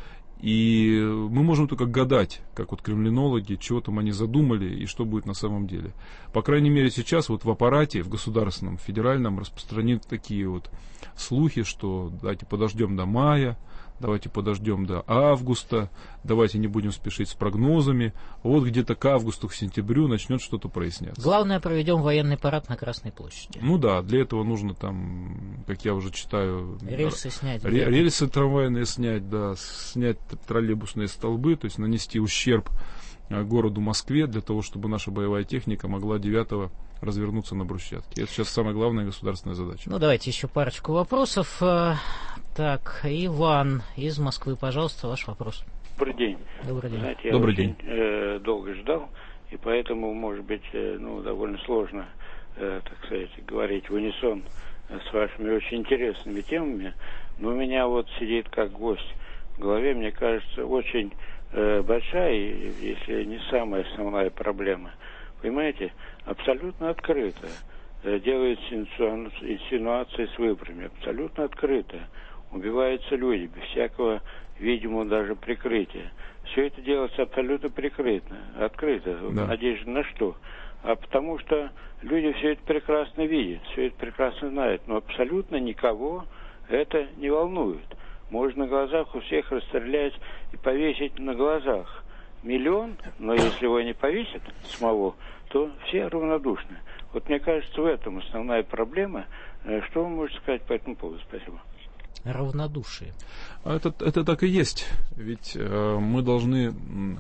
И мы можем только гадать, как вот кремлинологи, чего там они задумали и что будет на самом деле. По крайней мере, сейчас вот в аппарате, в государственном, федеральном распространены такие вот слухи, что давайте подождем до мая, давайте подождем до августа, давайте не будем спешить с прогнозами. Вот где-то к августу, к сентябрю начнет что-то проясняться. Главное, проведем военный парад на Красной площади. Ну да, для этого нужно там, как я уже читаю... Рельсы снять. Р- рельсы трамвайные снять, да, снять троллейбусные столбы, то есть нанести ущерб городу Москве для того, чтобы наша боевая техника могла девятого развернуться на брусчатке. Это сейчас самая главная государственная задача. Ну, давайте еще парочку вопросов. Так, Иван из Москвы, пожалуйста, ваш вопрос. Добрый день. Добрый день. Знаете, я Добрый очень день. Э, долго ждал, и поэтому, может быть, э, ну, довольно сложно, э, так сказать, говорить в унисон с вашими очень интересными темами. Но у меня вот сидит как гость в голове, мне кажется, очень э, большая, если не самая основная проблема. Понимаете, абсолютно открытая. Э, делает инсинуации с выборами, абсолютно открытая. Убиваются люди без всякого видимого даже прикрытия. Все это делается абсолютно прикрыто, открыто. Да. Надежда на что? А потому что люди все это прекрасно видят, все это прекрасно знают, но абсолютно никого это не волнует. Можно на глазах у всех расстрелять и повесить на глазах миллион, но если его не повесят самого, то все равнодушны. Вот мне кажется, в этом основная проблема. Что вы можете сказать по этому поводу? Спасибо. равнодушие. Это, это так и есть. Ведь э, мы должны,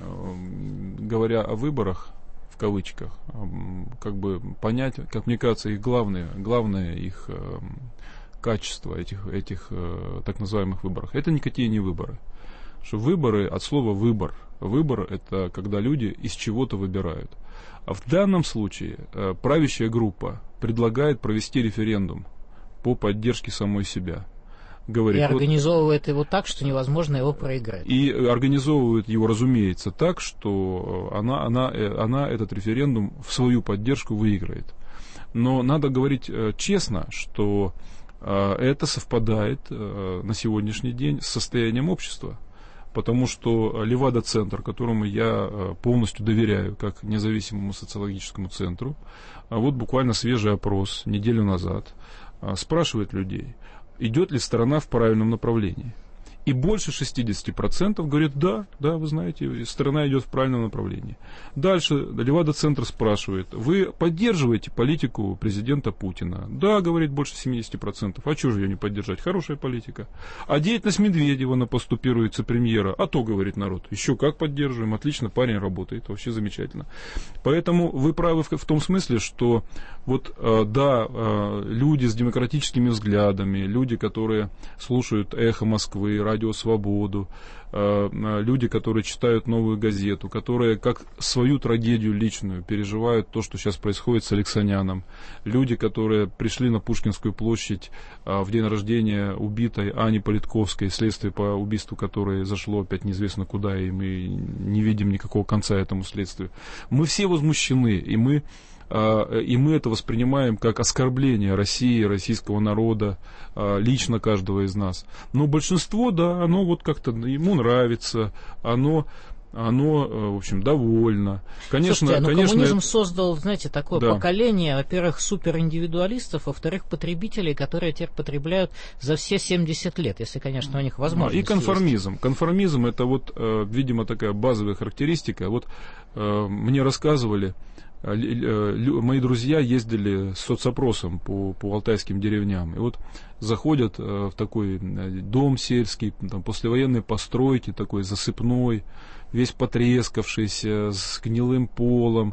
э, говоря о выборах, в кавычках, э, как бы понять, как мне кажется, их главное, главное их э, качество этих, этих э, так называемых выборов. Это никакие не выборы. Что выборы от слова выбор. Выбор — это когда люди из чего-то выбирают. А в данном случае э, правящая группа предлагает провести референдум по поддержке самой себя. Говорит, и организовывает вот, его так, что невозможно его проиграть. И организовывает его, разумеется, так, что она, она, она этот референдум в свою поддержку выиграет. Но надо говорить честно, что это совпадает на сегодняшний день с состоянием общества. Потому что Левада-центр, которому я полностью доверяю, как независимому социологическому центру, вот буквально свежий опрос неделю назад, спрашивает людей, идет ли страна в правильном направлении. И больше шестьдесят процентов говорят, да, да, вы знаете, страна идет в правильном направлении. Дальше Левада-центр спрашивает, вы поддерживаете политику президента Путина? Да, говорит больше семьдесят процентов. А чего же ее не поддержать? Хорошая политика. А деятельность Медведева на посту первого вице-премьера? А то, говорит народ, еще как поддерживаем, отлично, парень работает, вообще замечательно. Поэтому вы правы в, в том смысле, что вот, э, да, э, люди с демократическими взглядами, люди, которые слушают «Эхо Москвы», «Радио Свободу», э, люди, которые читают «Новую газету», которые как свою трагедию личную переживают то, что сейчас происходит с Алексаняном, люди, которые пришли на Пушкинскую площадь э, в день рождения убитой Ани Политковской, следствие по убийству которой зашло опять неизвестно куда, и мы не видим никакого конца этому следствию. Мы все возмущены, и мы И мы это воспринимаем как оскорбление России, российского народа, лично каждого из нас. Но большинство, да, оно вот как-то ему нравится, оно, оно в общем, довольно. Конечно, Слушайте, ну, конечно, коммунизм создал, знаете, такое да. поколение, во-первых, супериндивидуалистов, во-вторых, потребителей, которые теперь потребляют за все семьдеят лет, если, конечно, у них возможность. И конформизм. Есть. Конформизм — это вот, видимо, такая базовая характеристика. Вот мне рассказывали, мои друзья ездили с соцопросом по, по алтайским деревням. И вот заходят в такой дом сельский, там, послевоенной постройки, такой засыпной, весь потрескавшийся, с гнилым полом,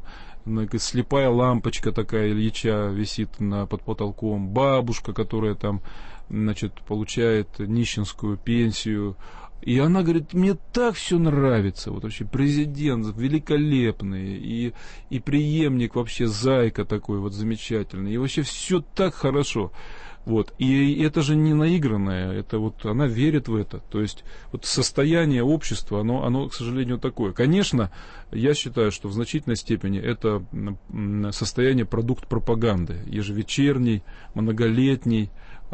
слепая лампочка такая Ильича висит на, под потолком, бабушка, которая там, значит, получает нищенскую пенсию. И она говорит, мне так все нравится, вот вообще президент великолепный, и, и преемник вообще зайка такой вот замечательный, и вообще все так хорошо. Вот. И это же не наигранное, это вот она верит в это. То есть вот состояние общества, оно, оно, к сожалению, такое. Конечно, я считаю, что в значительной степени это состояние продукт пропаганды, ежевечерней, многолетней,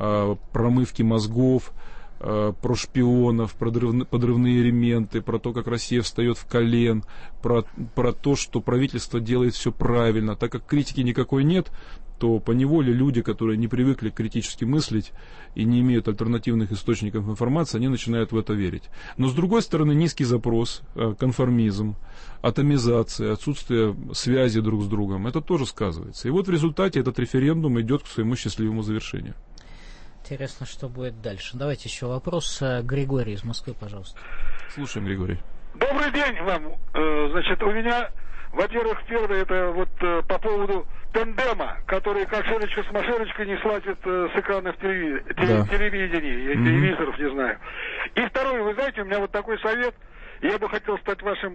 промывки мозгов, про шпионов, про подрывные элементы, про то, как Россия встает в колен, про, про то, что правительство делает все правильно. Так как критики никакой нет, то поневоле люди, которые не привыкли критически мыслить и не имеют альтернативных источников информации, они начинают в это верить. Но с другой стороны, низкий запрос, конформизм, атомизация, отсутствие связи друг с другом, это тоже сказывается. И вот в результате этот референдум идет к своему счастливому завершению. Интересно, что будет дальше. Давайте еще вопрос. Григорий из Москвы, пожалуйста. Слушаем, Григорий. Добрый день вам. Значит, у меня, во-первых, первое, это вот по поводу тандема, который как Шерочка с Машерочкой не слазит с экранов телеви... да. телевидения, mm-hmm. телевизоров, не знаю. И второе, вы знаете, у меня вот такой совет, я бы хотел стать вашим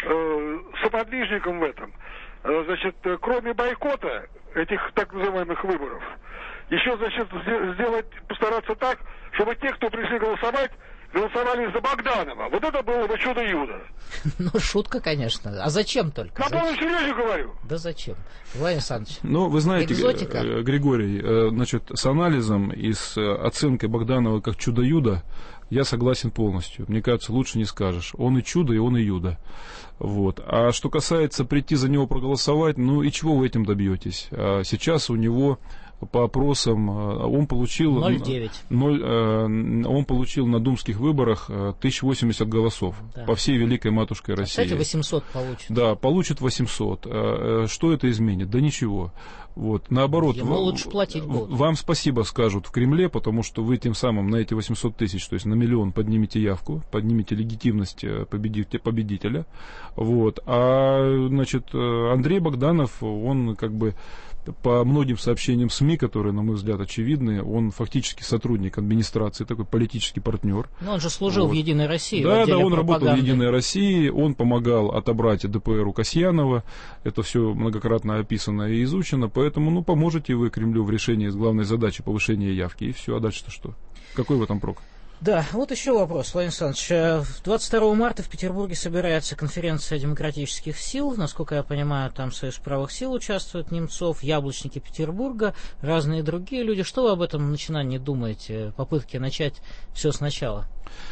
э, соподвижником в этом. Значит, кроме бойкота этих так называемых выборов, еще, значит, сделать, постараться так, чтобы те, кто пришли голосовать, голосовали за Богданова. Вот это было бы чудо-юдо. Ну, шутка, конечно. А зачем только? На полном серьезе говорю. Да зачем? Владимир Александрович. Ну, вы знаете, экзотика. Григорий, значит, с анализом и с оценкой Богданова как чудо-юдо я согласен полностью. Мне кажется, лучше не скажешь. Он и чудо, и он и юдо. Вот. А что касается прийти за него проголосовать, ну и чего вы этим добьетесь? А сейчас у него по опросам, он получил, ноль целых девять сотых, он получил на думских выборах тысяча восемьдесят голосов, да, по всей великой матушке России. Кстати, восемьсот получит. Да, получит восемьсот. Что это изменит? Да ничего. Вот, наоборот, ему лучше платить будут. Вам спасибо скажут в Кремле, потому что вы тем самым на эти восемьсот тысяч, то есть на миллион, поднимете явку, поднимете легитимность победителя. Вот. А, значит, Андрей Богданов, он как бы по многим сообщениям СМИ, которые, на мой взгляд, очевидны, он фактически сотрудник администрации, такой политический партнер. Но он же служил вот в «Единой России». Да, да, он пропаганды. работал в «Единой России», он помогал отобрать ДПР у Касьянова, это все многократно описано и изучено, поэтому, ну, поможете вы Кремлю в решении главной задачи повышения явки, и все, а дальше-то что? Какой в этом прок? Да, вот еще вопрос, Владимир Александрович. двадцать второго марта в Петербурге собирается конференция демократических сил. Насколько я понимаю, там Союз правых сил участвует, Немцов, Яблочники Петербурга, разные другие люди. Что вы об этом начинании думаете? Попытки начать все сначала?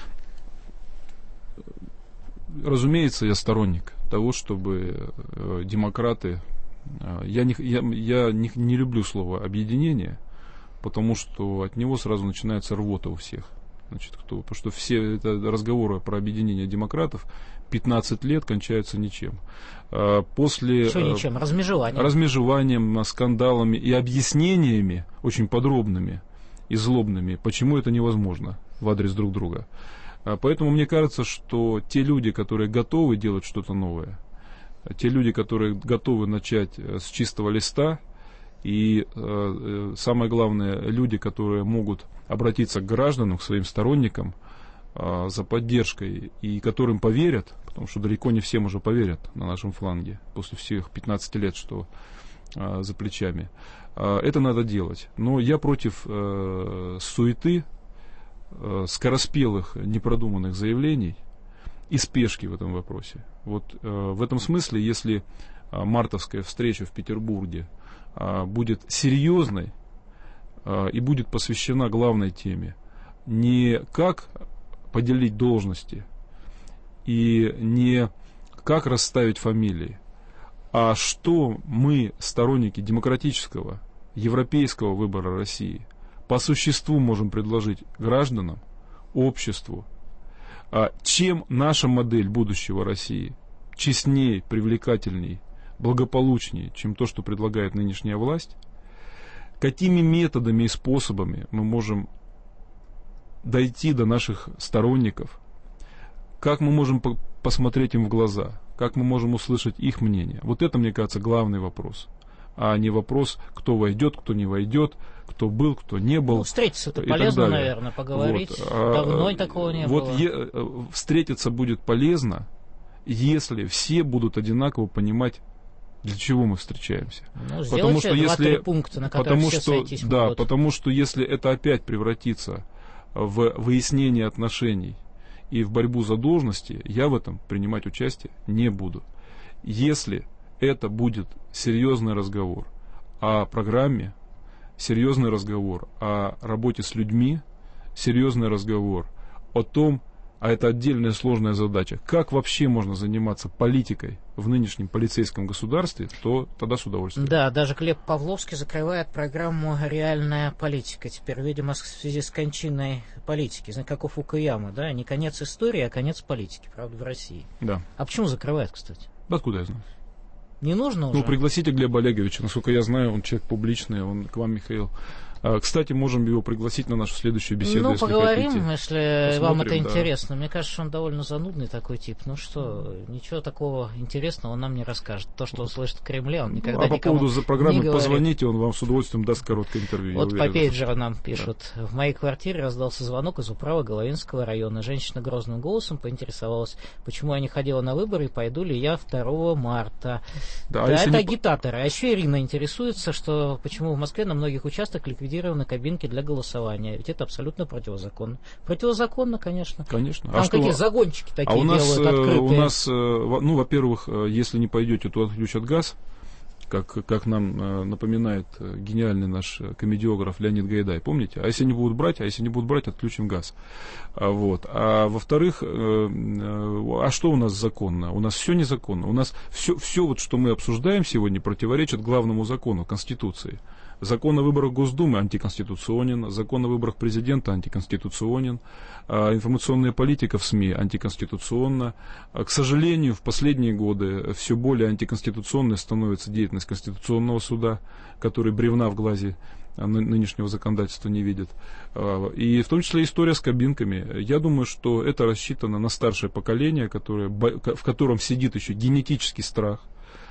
Разумеется, я сторонник того, чтобы демократы... Я не, я, я не, не люблю слово «объединение», потому что от него сразу начинается рвота у всех. Значит, кто, потому что все это разговоры про объединение демократов пятнадцать лет кончаются ничем. После, что ничем? Размежеванием. Размежеванием, скандалами и объяснениями очень подробными и злобными, почему это невозможно в адрес друг друга. Поэтому мне кажется, что те люди, которые готовы делать что-то новое, те люди, которые готовы начать с чистого листа, и э, самое главное, люди, которые могут обратиться к гражданам, к своим сторонникам э, за поддержкой, и которым поверят, потому что далеко не всем уже поверят на нашем фланге, после всех пятнадцати лет, что э, за плечами. Э, это надо делать. Но я против э, суеты, э, скороспелых, непродуманных заявлений и спешки в этом вопросе. Вот э, в этом смысле, если э, мартовская встреча в Петербурге будет серьезной и будет посвящена главной теме, не как поделить должности и не как расставить фамилии, а что мы, сторонники демократического, европейского выбора России, по существу можем предложить гражданам, обществу, чем наша модель будущего России честнее, привлекательней, благополучнее, чем то, что предлагает нынешняя власть, какими методами и способами мы можем дойти до наших сторонников, как мы можем по- посмотреть им в глаза, как мы можем услышать их мнение. Вот это, мне кажется, главный вопрос, а не вопрос, кто войдет, кто не войдет, кто был, кто не был. Ну, встретиться-то полезно, наверное, поговорить. Вот. Давно а, такого не вот было. Е- встретиться будет полезно, если все будут одинаково понимать, для чего мы встречаемся. Ну, потому что если пункта, на потому все что сойтись да, могут. Потому что если это опять превратится в выяснение отношений и в борьбу за должности, я в этом принимать участие не буду. Если это будет серьезный разговор о программе, серьезный разговор о работе с людьми, серьезный разговор о том, а это отдельная сложная задача, как вообще можно заниматься политикой в нынешнем полицейском государстве, то тогда с удовольствием. Да, даже Глеб Павловский закрывает программу «Реальная политика». Теперь, видимо, в связи с кончиной политики, знаете, как у Фукуямы, да, не конец истории, а конец политики, правда, в России. Да. А почему закрывает, кстати? Откуда я знаю? Не нужно уже? Ну, пригласите Глеба Олеговича, насколько я знаю, он человек публичный, он к вам, Михаил. Кстати, можем его пригласить на нашу следующую беседу, ну, если поговорим, хотите. если Посмотрим, вам это да. интересно. Мне кажется, что он довольно занудный такой тип. Ну что, ничего такого интересного он нам не расскажет. То, что он слышит в Кремле, он никогда ну, а никому по поводу за программы не говорит. Позвоните, он вам с удовольствием даст короткое интервью. Вот по пейджеру нам пишут. Да. В моей квартире раздался звонок из управы Головинского района. Женщина грозным голосом поинтересовалась, почему я не ходила на выборы и пойду ли я второго марта. Да, да это не... агитаторы. А еще Ирина интересуется, что почему в Москве на многих участках ликвидированы кабинки для голосования. Ведь это абсолютно противозаконно. Противозаконно, конечно. Конечно. Там а какие что... загончики такие а у нас, делают открытые. У нас, ну, во-первых, если не пойдете, то отключат газ, как, как нам напоминает гениальный наш комедиограф Леонид Гайдай. Помните? А если не будут брать, а если не будут брать, отключим газ. Вот. А во-вторых, а что у нас законно? У нас все незаконно. У нас все, все вот, что мы обсуждаем сегодня, противоречит главному закону, Конституции. Закон о выборах Госдумы антиконституционен, закон о выборах президента антиконституционен, информационная политика в СМИ антиконституционна. К сожалению, в последние годы все более антиконституционной становится деятельность Конституционного суда, который бревна в глазе нынешнего законодательства не видит. И в том числе история с кабинками. Я думаю, что это рассчитано на старшее поколение, которое, в котором сидит еще генетический страх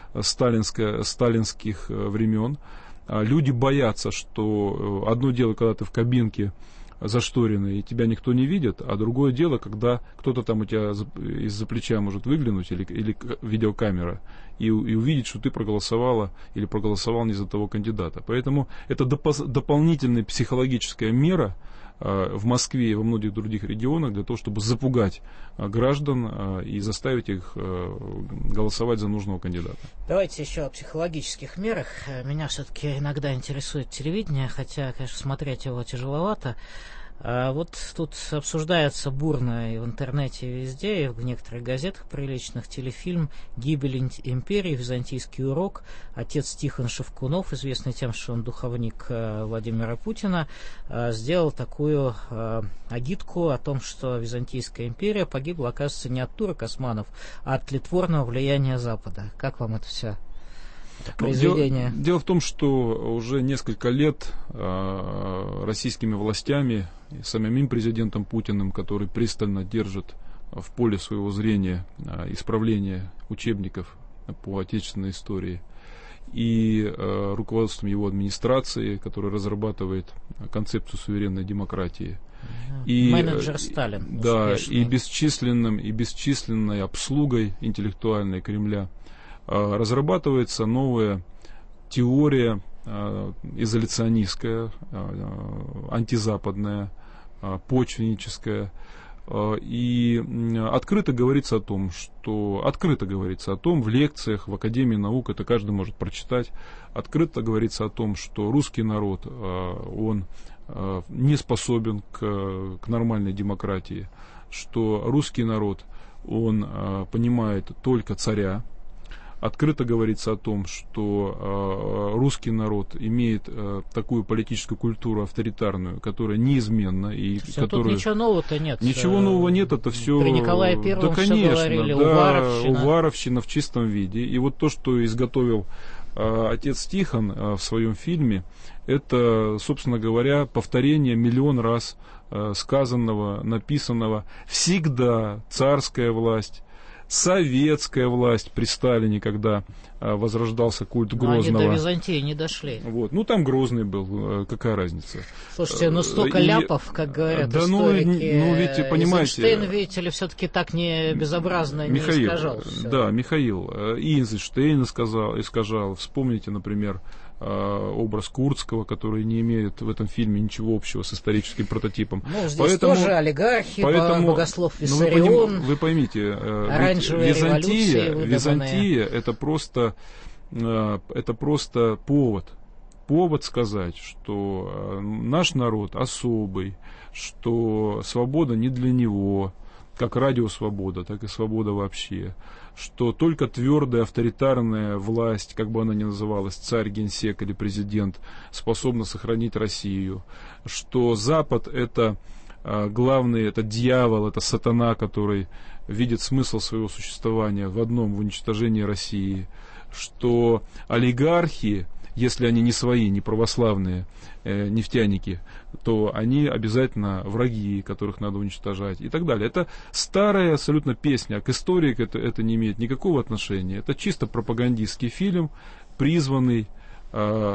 сталинских времен. Люди боятся, что одно дело, когда ты в кабинке зашторенной, и тебя никто не видит, а другое дело, когда кто-то там у тебя из-за плеча может выглянуть, или, или видеокамера, и, и увидеть, что ты проголосовала или проголосовал не за того кандидата. Поэтому это допо- дополнительная психологическая мера э, в Москве и во многих других регионах для того, чтобы запугать э, граждан э, и заставить их э, голосовать за нужного кандидата. Давайте еще о психологических мерах. Меня все-таки иногда интересует телевидение, хотя, конечно, смотреть его тяжеловато. А вот тут обсуждается бурно и в интернете, и везде, и в некоторых газетах приличных телефильм «Гибель империи. Византийский урок». Отец Тихон Шевкунов, известный тем, что он духовник Владимира Путина, сделал такую агитку о том, что Византийская империя погибла, оказывается, не от турок-османов, а от тлетворного влияния Запада. Как вам это все? Дело, дело в том, что уже несколько лет э, российскими властями и самим президентом Путиным, который пристально держит в поле своего зрения э, исправление учебников по отечественной истории, и э, руководством его администрации, который разрабатывает концепцию суверенной демократии. И, менеджер Сталин. Да, успешный. и бесчисленным, и бесчисленной обслугой интеллектуальной Кремля разрабатывается новая теория э, изоляционистская, э, антизападная, э, почвенническая. Э, и открыто говорится о том, что открыто говорится о том в лекциях в Академии наук, это каждый может прочитать, открыто говорится о том, что русский народ, э, он э, не способен к, к нормальной демократии, что русский народ, он э, понимает только царя. Открыто говорится о том, что э, русский народ имеет э, такую политическую культуру авторитарную, которая неизменна. И все, которая... Тут ничего нового-то нет. Ничего нового нет, это все... При Николае Первом да, конечно, все говорили, да, уваровщина. уваровщина в чистом виде. И вот то, что изготовил э, отец Тихон э, в своем фильме, это, собственно говоря, повторение миллион раз э, сказанного, написанного. Всегда царская власть, советская власть при Сталине, когда а, возрождался культ Грозного. Но они до Византии не дошли. Вот. Ну, там Грозный был, какая разница. Слушайте, ну столько и, ляпов, как говорят да, историки. Ну, ну ведь, понимаете... Эйзенштейн, видите ли, все-таки так не безобразно Михаил, не искажал. Все. Да, Михаил, и Эйзенштейн искажал, искажал. Вспомните, например, образ Курцкого, который не имеет в этом фильме ничего общего с историческим прототипом. Ну, здесь поэтому, тоже олигархи, поэтому, богослов ну, Виссарион, вы поймите, Византия, Византия это просто, это просто повод. Повод сказать, что наш народ особый, что свобода не для него, как радиосвобода, так и свобода вообще, что только твердая авторитарная власть, как бы она ни называлась, царь, генсек или президент, способна сохранить Россию, что Запад это главный, это дьявол, это сатана, который видит смысл своего существования в одном, в уничтожении России, что олигархи, если они не свои, не православные э, нефтяники, то они обязательно враги, которых надо уничтожать и так далее. Это старая абсолютно песня, а к истории это, это не имеет никакого отношения. Это чисто пропагандистский фильм, призванный э,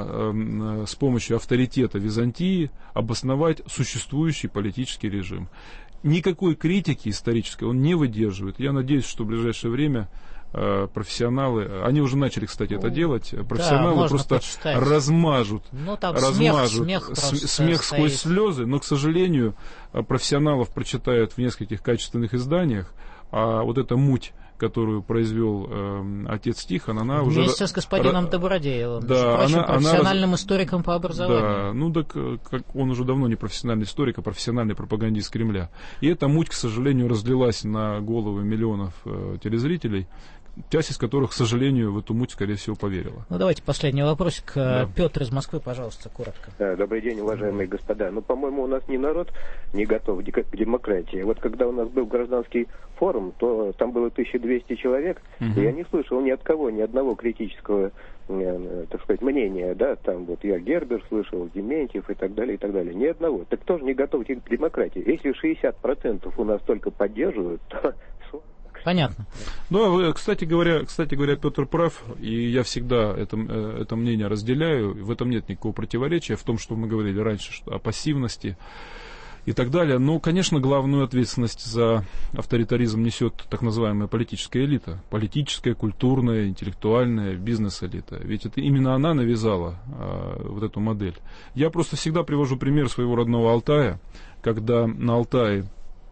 э, с помощью авторитета Византии обосновать существующий политический режим. Никакой критики исторической он не выдерживает. Я надеюсь, что в ближайшее время профессионалы, они уже начали, кстати, это делать, профессионалы да, просто почитать. размажут, ну, там размажут смех, смех, смех сквозь слезы, но, к сожалению, профессионалов прочитают в нескольких качественных изданиях, а вот эта муть, которую произвел э, отец Тихон, она вместе уже... Вместе с господином Добродеевым, да, прочим, она, профессиональным она... историком по образованию. Да, ну так как он уже давно не профессиональный историк, а профессиональный пропагандист Кремля. И эта муть, к сожалению, разлилась на головы миллионов э, телезрителей, часть из которых, к сожалению, в эту муть, скорее всего, поверила. Ну, давайте последний вопросик. Да. Петр из Москвы, пожалуйста, коротко. Добрый день, уважаемые господа. Ну, по-моему, у нас не народ не готов к демократии. Вот когда у нас был гражданский форум, то там было тысяча двести человек, угу. и я не слышал ни от кого, ни одного критического, э, так сказать, мнения, да, там вот я Гербер слышал, Дементьев и так далее, и так далее. Ни одного. Так тоже не готов к демократии. Если шестьдесят процентов у нас только поддерживают, то... Понятно. Да, кстати говоря, кстати говоря, Петр прав, и я всегда это, это мнение разделяю. В этом нет никакого противоречия в том, что мы говорили раньше, что о пассивности и так далее. Но, конечно, главную ответственность за авторитаризм несет так называемая политическая элита. Политическая, культурная, интеллектуальная, бизнес-элита. Ведь это именно она навязала а, вот эту модель. Я просто всегда привожу пример своего родного Алтая, когда на Алтае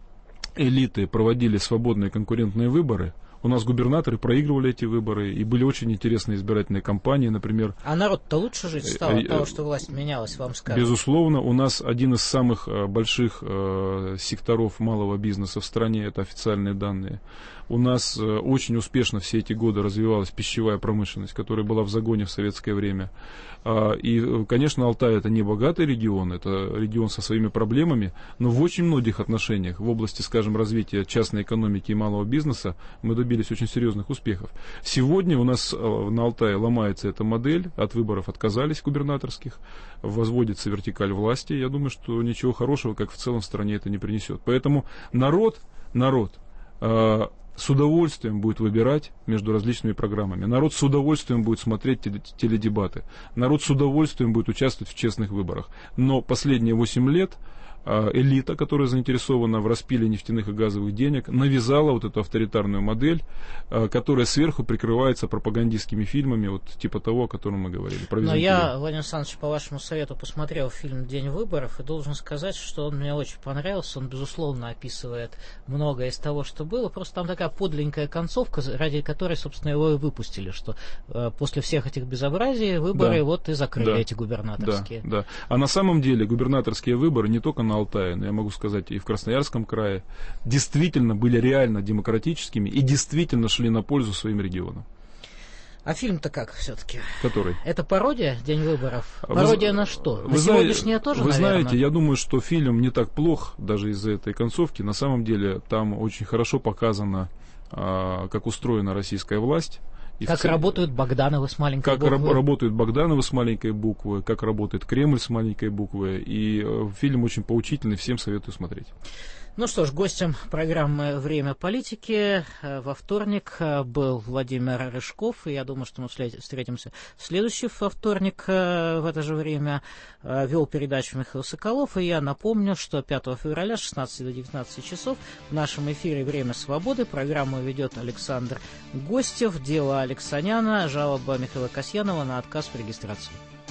элиты проводили свободные конкурентные выборы. У нас губернаторы проигрывали эти выборы, и были очень интересные избирательные кампании, например. А народ-то лучше жить стал от того, что власть менялась, вам скажут? Безусловно, у нас один из самых больших э, секторов малого бизнеса в стране, это официальные данные. У нас э, очень успешно все эти годы развивалась пищевая промышленность, которая была в загоне в советское время. А, и, конечно, Алтай — это не богатый регион, это регион со своими проблемами, но в очень многих отношениях, в области, скажем, развития частной экономики и малого бизнеса, мы добились очень серьезных успехов. Сегодня у нас на Алтае ломается эта модель, от выборов отказались губернаторских, возводится вертикаль власти. Я думаю, что ничего хорошего, как в целом в стране, это не принесет. Поэтому народ, народ э, с удовольствием будет выбирать между различными программами. Народ с удовольствием будет смотреть теледебаты. Народ с удовольствием будет участвовать в честных выборах. Но последние восемь лет элита, которая заинтересована в распиле нефтяных и газовых денег, навязала вот эту авторитарную модель, которая сверху прикрывается пропагандистскими фильмами, вот типа того, о котором мы говорили. Но я, Владимир Александрович, по вашему совету посмотрел фильм «День выборов» и должен сказать, что он мне очень понравился. Он, безусловно, описывает многое из того, что было. Просто там такая подленькая концовка, ради которой, собственно, его и выпустили, что э, после всех этих безобразий выборы да. вот и закрыли да. эти губернаторские. Да, да. А на самом деле губернаторские выборы не только на Алтае, но я могу сказать и в Красноярском крае, действительно были реально демократическими и действительно шли на пользу своим регионам. А фильм-то как все-таки? Который? Это пародия «День выборов»? Пародия вы, на что? Вы на сегодняшнее тоже, Вы наверное? знаете, я думаю, что фильм не так плох, даже из-за этой концовки. На самом деле там очень хорошо показано, а, как устроена российская власть. И как в... работают Богдановы с маленькой как буквы. Как работают Богдановы с маленькой буквы, как работает Кремль с маленькой буквы. И э, фильм очень поучительный, всем советую смотреть. Ну что ж, гостем программы «Время политики» во вторник был Владимир Рыжков. И я думаю, что мы встретимся в следующий вторник в это же время. Вел передачу Михаил Соколов. И я напомню, что пятого февраля с шестнадцати до девятнадцати часов в нашем эфире «Время свободы» программу ведет Александр Гостев. Дело Алексаняна, жалоба Михаила Касьянова на отказ в регистрации.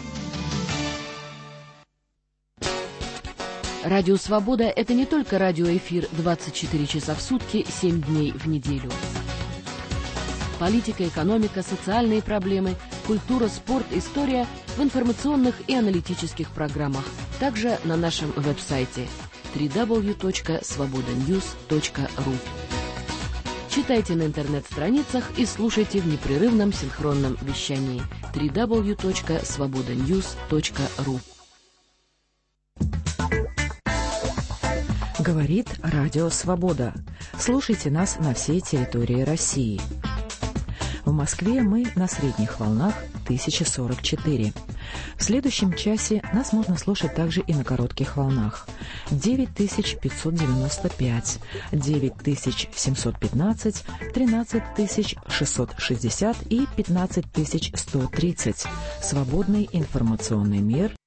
Радио «Свобода» — это не только радиоэфир двадцать четыре часа в сутки, семь дней в неделю. Политика, экономика, социальные проблемы, культура, спорт, история в информационных и аналитических программах. Также на нашем веб-сайте дабл ю дабл ю дабл ю точка свобода ньюс точка ру. Читайте на интернет-страницах и слушайте в непрерывном синхронном вещании дабл ю дабл ю дабл ю точка свобода ньюс точка ру. Говорит Радио Свобода. Слушайте нас на всей территории России. В Москве мы на средних волнах тысяча сорок четыре. В следующем часе нас можно слушать также и на коротких волнах. девять тысяч пятьсот девяносто пять, девять тысяч семьсот пятнадцать, тринадцать тысяч шестьсот шестьдесят и пятнадцать тысяч сто тридцать. Свободный информационный мир